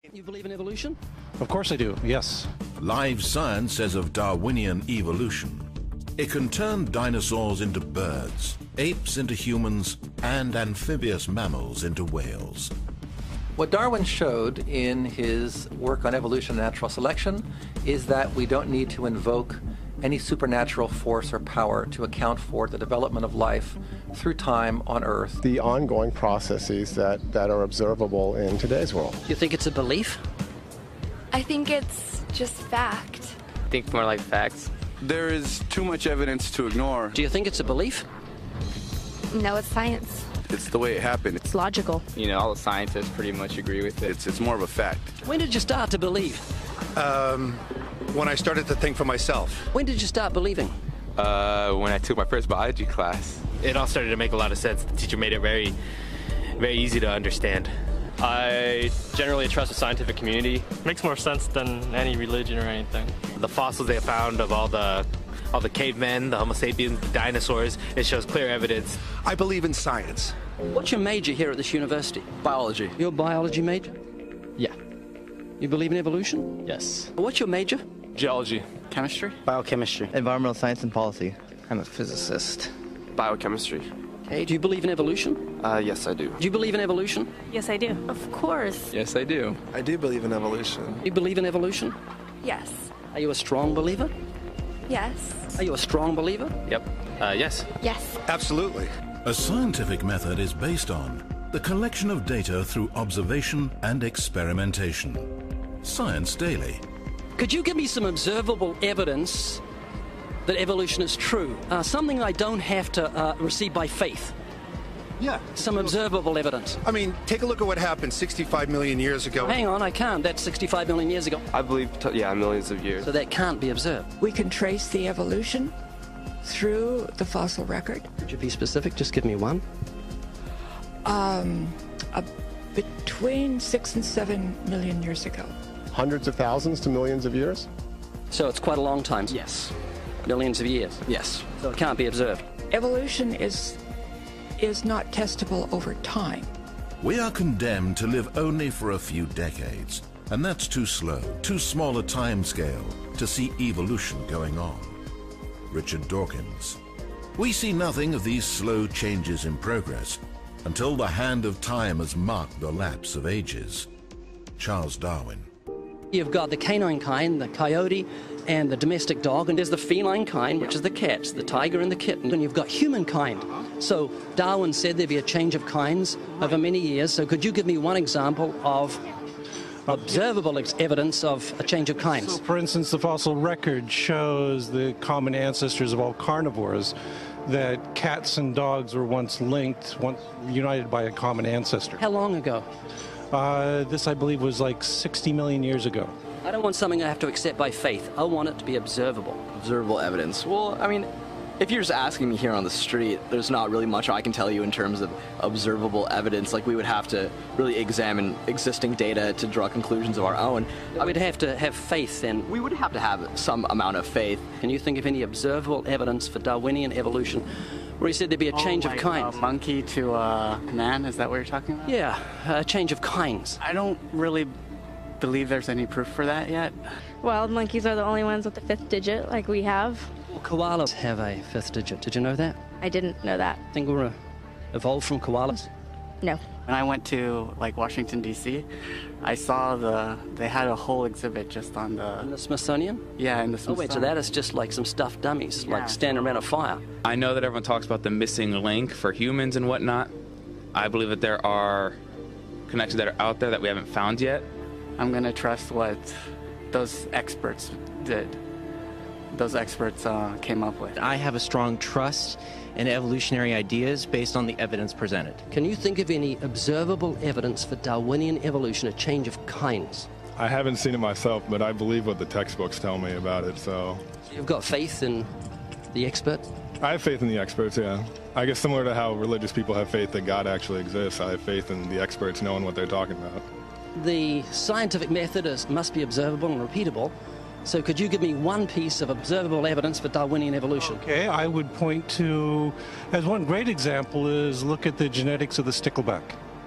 You believe in evolution? Of course I do, yes. Live science says of Darwinian evolution, it can turn dinosaurs into birds, apes into humans, and amphibious mammals into whales. What Darwin showed in his work on evolution and natural selection is that we don't need to invoke any supernatural force or power to account for the development of life through time on Earth. The ongoing processes that are observable in today's world. Do you think it's a belief? I think it's just fact. I think more like facts. There is too much evidence to ignore. Do you think it's a belief? No, it's science. It's the way it happened. It's logical. You know, all the scientists pretty much agree with it. It's more of a fact. When did you start to believe? When I started to think for myself. When did you start believing? When I took my first biology class. It all started to make a lot of sense. The teacher made it very, very easy to understand. I generally trust the scientific community. Makes more sense than any religion or anything. The fossils they found of all the cavemen, the Homo sapiens, the dinosaurs, it shows clear evidence. I believe in science. What's your major here at this university? Biology. Your biology major? Yeah. You believe in evolution? Yes. What's your major? Geology. Chemistry? Biochemistry. Environmental science and policy. I'm a physicist. Biochemistry. Okay, do you believe in evolution? Yes, I do. Do you believe in evolution? Yes, I do. Of course. Yes, I do. I do believe in evolution. You believe in evolution? Yes. Are you a strong believer? Yes. Are you a strong believer? Yep. Yes. Yes. Absolutely. A scientific method is based on the collection of data through observation and experimentation. Science Daily. Could you give me some observable evidence that evolution is true? Something I don't have to receive by faith. Yeah. Some observable evidence. I mean, take a look at what happened 65 million years ago. Hang on, I can't. That's 65 million years ago. I believe, millions of years. So that can't be observed. We can trace the evolution through the fossil record. Could you be specific? Just give me one. Between 6 and 7 million years ago. Hundreds of thousands to millions of years? So it's quite a long time. Yes. Millions of years. Yes. So it can't be observed. Evolution is not testable over time. We are condemned to live only for a few decades, and that's too slow, too small a time scale to see evolution going on. Richard Dawkins. We see nothing of these slow changes in progress until the hand of time has marked the lapse of ages. Charles Darwin. You've got the canine kind, the coyote, and the domestic dog, and there's the feline kind, which is the cats, the tiger and the kitten, and you've got humankind. So Darwin said there'd be a change of kinds over many years, so could you give me one example of observable evidence of a change of kinds? So, for instance, the fossil record shows the common ancestors of all carnivores, that cats and dogs were once linked, once united by a common ancestor. How long ago? This, I believe, was like 60 million years ago. I don't want something I have to accept by faith. I want it to be observable. Observable evidence. Well, I mean, if you're just asking me here on the street, there's not really much I can tell you in terms of observable evidence. Like, we would have to really examine existing data to draw conclusions of our own. I would have to have faith then. We would have to have some amount of faith. Can you think of any observable evidence for Darwinian evolution where he said there'd be a change of kinds? Monkey to man, is that what you're talking about? Yeah, a change of kinds. I don't really believe there's any proof for that yet. Wild monkeys are the only ones with the 5th digit, like we have. Well, koalas have a 5th digit. Did you know that? I didn't know that. Think we're evolved from koalas? No. When I went to Washington D.C., I saw they had a whole exhibit just on In the Smithsonian? Yeah, in the Smithsonian. Oh wait, so that is just like some stuffed dummies, like standing around a fire. I know that everyone talks about the missing link for humans and whatnot. I believe that there are connections that are out there that we haven't found yet. I'm going to trust what those experts did. Those experts came up with. I have a strong trust in evolutionary ideas based on the evidence presented. Can you think of any observable evidence for Darwinian evolution, a change of kinds? I haven't seen it myself, but I believe what the textbooks tell me about it, so... You've got faith in the experts? I have faith in the experts, yeah. I guess similar to how religious people have faith that God actually exists, I have faith in the experts knowing what they're talking about. The scientific method must be observable and repeatable. So could you give me one piece of observable evidence for Darwinian evolution? Okay, I would point to, as one great example is look at the genetics of the stickleback.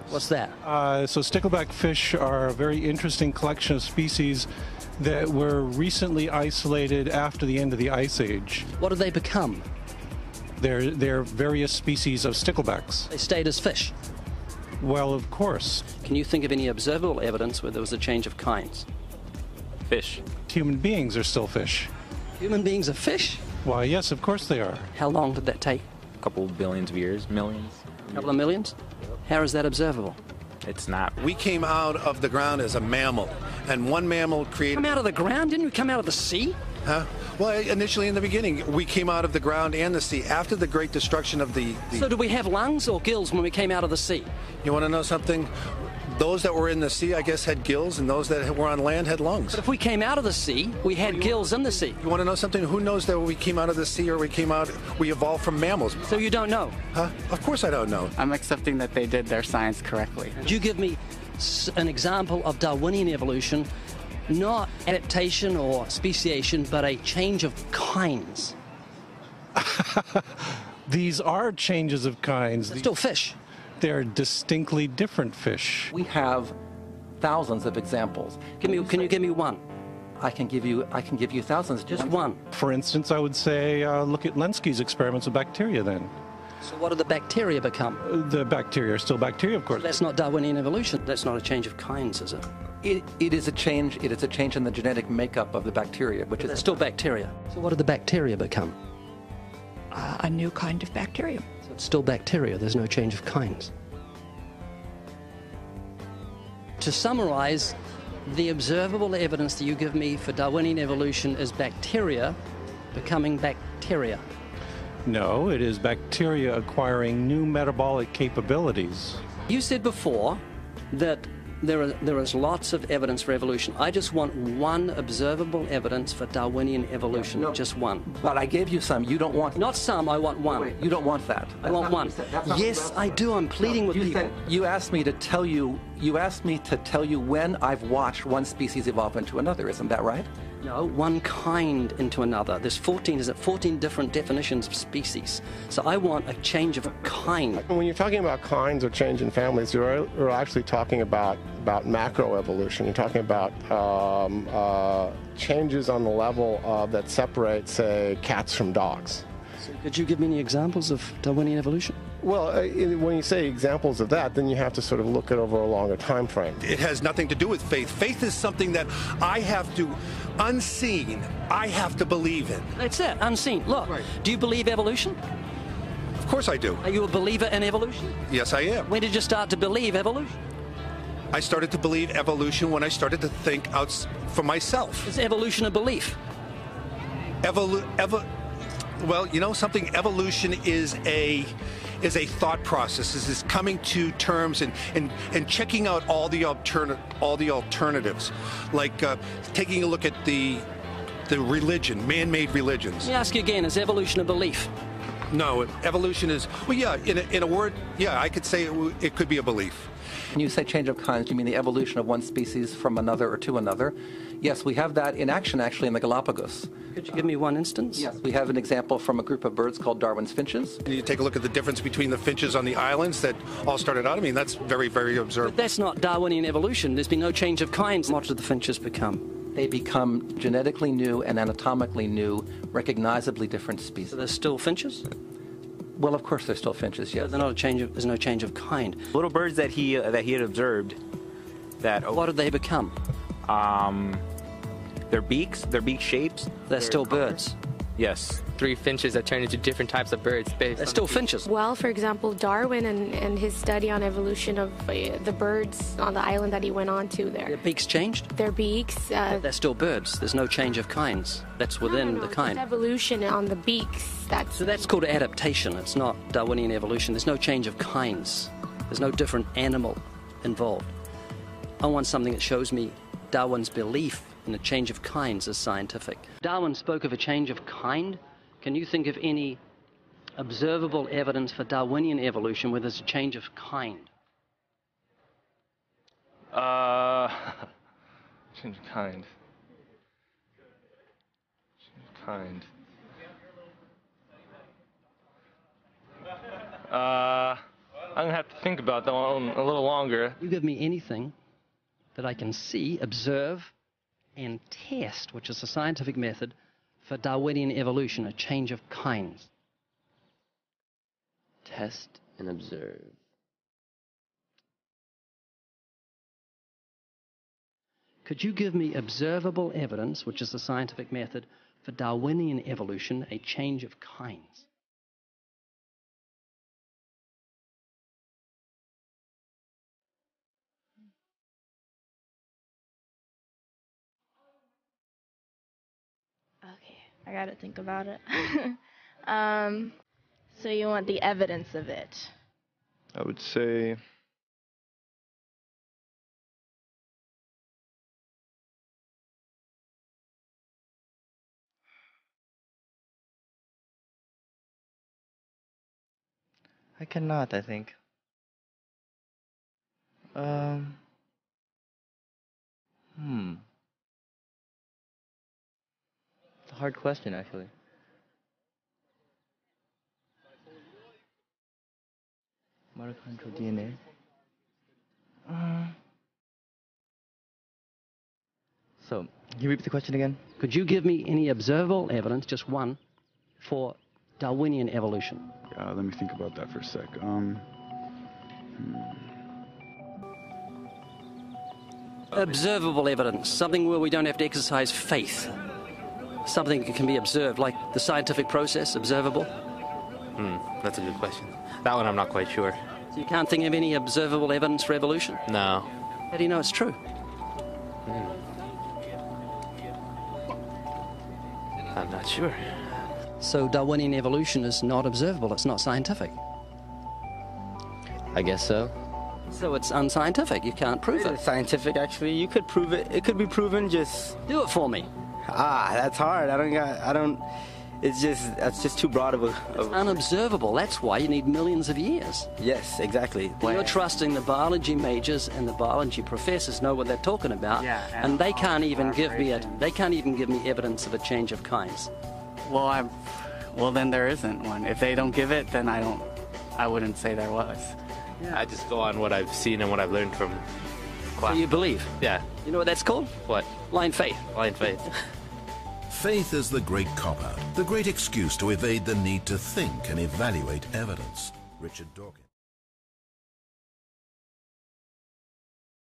What's that? So stickleback fish are a very interesting collection of species that were recently isolated after the end of the Ice Age. What did they become? They're various species of sticklebacks. They stayed as fish. Well, of course. Can you think of any observable evidence where there was a change of kinds? Fish. Human beings are still fish. Human beings are fish? Why, yes, of course they are. How long did that take? A couple billions of years, millions. A couple of millions? How is that observable? It's not. We came out of the ground as a mammal, and one mammal created... Come out of the ground? Didn't we come out of the sea? Huh? Well, initially in the beginning, we came out of the ground and the sea. After the great destruction of the... So did we have lungs or gills when we came out of the sea? You want to know something? Those that were in the sea, I guess, had gills, and those that were on land had lungs. But if we came out of the sea, we had gills in the sea. You want to know something? Who knows that we came out of the sea or we evolved from mammals? So you don't know? Huh? Of course I don't know. I'm accepting that they did their science correctly. Could you give me an example of Darwinian evolution, not adaptation or speciation, but a change of kinds? These are changes of kinds. They're still fish. They're distinctly different fish. We have thousands of examples. Can you give me one? I can give you thousands. Just one. For instance, I would say look at Lenski's experiments with bacteria then. So what do the bacteria become? The bacteria are still bacteria, of course. That's not Darwinian evolution. That's not a change of kinds, is it? It is a change. It is a change in the genetic makeup of the bacteria, which is still bacteria. So what do the bacteria become? A new kind of bacterium. So it's still bacteria. There's no change of kinds. To summarize, the observable evidence that you give me for Darwinian evolution is bacteria becoming bacteria. No, it is bacteria acquiring new metabolic capabilities. You said before that there is lots of evidence for evolution. I just want one observable evidence for Darwinian evolution, just one. But I gave you some. You don't want... Not some, I want one. Wait, you don't want that. I want one. Yes, I do. I'm pleading with people. You asked me to tell you when I've watched one species evolve into another. Isn't that right? No, one kind into another. There's 14 different definitions of species. So I want a change of kind. When you're talking about kinds or change in families, you're actually talking about macroevolution. You're talking about changes on the level that separate, say, cats from dogs. So could you give me any examples of Darwinian evolution? Well, when you say examples of that, then you have to sort of look at over a longer time frame. It has nothing to do with faith. Faith is something that I have to, unseen, I have to believe in. That's it, unseen. Look, do you believe evolution? Of course I do. Are you a believer in evolution? Yes, I am. When did you start to believe evolution? I started to believe evolution when I started to think out for myself. Is evolution a belief? Well, you know something? Evolution is a thought process. Is coming to terms and checking out all the alternatives, like taking a look at the religion, man-made religions. Let me ask you again: is evolution a belief? No, evolution is, well, yeah. In a word, yeah, I could say it could be a belief. When you say change of kinds, do you mean the evolution of one species from another or to another? Yes, we have that in action, actually, in the Galapagos. Could you give me one instance? Yes, we have an example from a group of birds called Darwin's finches. You take a look at the difference between the finches on the islands that all started out. I mean, that's very, very observable. But that's not Darwinian evolution. There's been no change of kinds. What do the finches become? They become genetically new and anatomically new, recognizably different species. So they're still finches? Well, of course, they're still finches. Yes. They're not there's no change of kind. Little birds that he had observed. What did they become? Their beak shapes. They're still birds. Yes. 3 finches that turn into different types of birds. They're still finches. Well, for example, Darwin and his study on evolution of the birds on the island that he went on to there. Their beaks changed? Their beaks. They're still birds. There's no change of kinds. That's within the kind. It's evolution on the beaks. So that's called adaptation. It's not Darwinian evolution. There's no change of kinds. There's no different animal involved. I want something that shows me Darwin's belief in a change of kinds is scientific. Darwin spoke of a change of kind. Can you think of any observable evidence for Darwinian evolution where there's a change of kind? Change of kind. Change of kind. I'm gonna have to think about that one a little longer. You give me anything that I can see, observe, and test, which is a scientific method for Darwinian evolution, a change of kinds. Test and observe. Could you give me observable evidence, which is the scientific method for Darwinian evolution, a change of kinds? Okay, I gotta think about it. So you want the evidence of it? I would say I cannot, I think. It's a hard question, actually. Mitochondrial DNA. So, can you repeat the question again? Could you give me any observable evidence, just one, for Darwinian evolution? Let me think about that for a sec. Observable evidence, something where we don't have to exercise faith. Something that can be observed, like the scientific process, observable. That's a good question. That one I'm not quite sure. So you can't think of any observable evidence for evolution? No. How do you know it's true? I'm not sure. So Darwinian evolution is not observable, it's not scientific. I guess so. So it's unscientific, you can't prove it. It's scientific, actually. You could prove it. It could be proven, just... Do it for me. That's hard. That's just too broad of a... It's unobservable, that's why you need millions of years. Yes, exactly. You're trusting the biology majors and the biology professors know what they're talking about, and they can't even give me evidence of a change of kinds. Well, then there isn't one. If they don't give it, then I wouldn't say there was. Yeah. I just go on what I've seen and what I've learned from class. So you believe? Yeah. You know what that's called? What? Blind faith. Blind faith. Faith is the great cop-out, the great excuse to evade the need to think and evaluate evidence. Richard Dawkins.